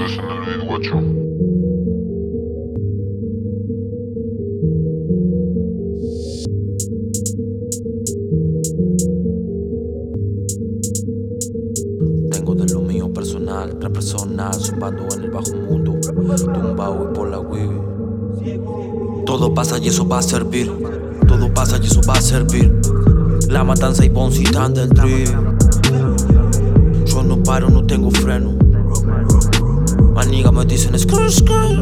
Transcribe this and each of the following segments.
Estás en el beat, guacho. Tengo de lo mío personal, rap personal, zumbando en el bajo mundo, tumbado y por la Wii. Todo pasa y eso va a servir, todo pasa y eso va a servir. La matanza y Boncitán del trip. Yo no paro, no tengo freno. Maniga me dicen skrr skrr.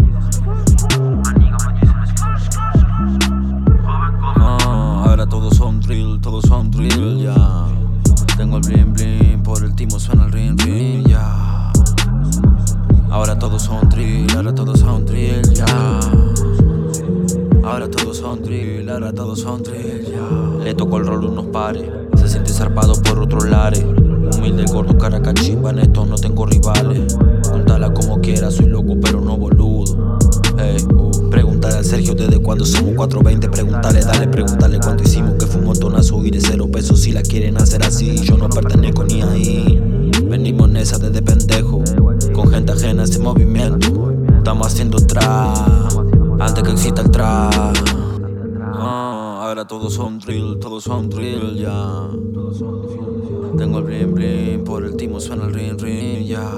Ahora todos son drill, ya. Tengo el bling bling, por el timo suena el ring ring, ya. Ahora todos son drill, ahora todos son drill, ya. Ahora todos son drill, ahora todos son drill, ya. Le tocó el rol unos pares, se siente zarpado por otros lares. Humilde, gordo, cara cachimba, en esto no tengo rivales. Contala como quiera, soy loco pero no boludo. Pregúntale al Sergio desde cuando somos 420. Pregúntale, dale, pregúntale cuánto hicimos, que fue un montonazo y de 0 pesos si la quieren hacer así. Yo no pertenezco ni ahí. Venimos en esa desde pendejo, con gente ajena a ese movimiento. Estamos haciendo trap antes que exista el trap. Ahora todos son drill, ya. Tengo el bling bling, por el timo suena el ring ring, ya.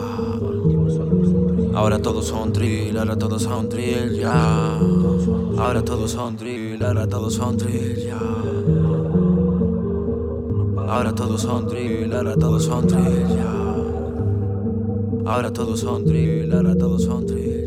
Ahora todos son drill, ahora todos son drill, ya. Ahora todos son drill, ahora todos son drill, ya. Ahora todos son drill, ahora todos son drill, ya. Ahora todos son drill, ahora todos son drill.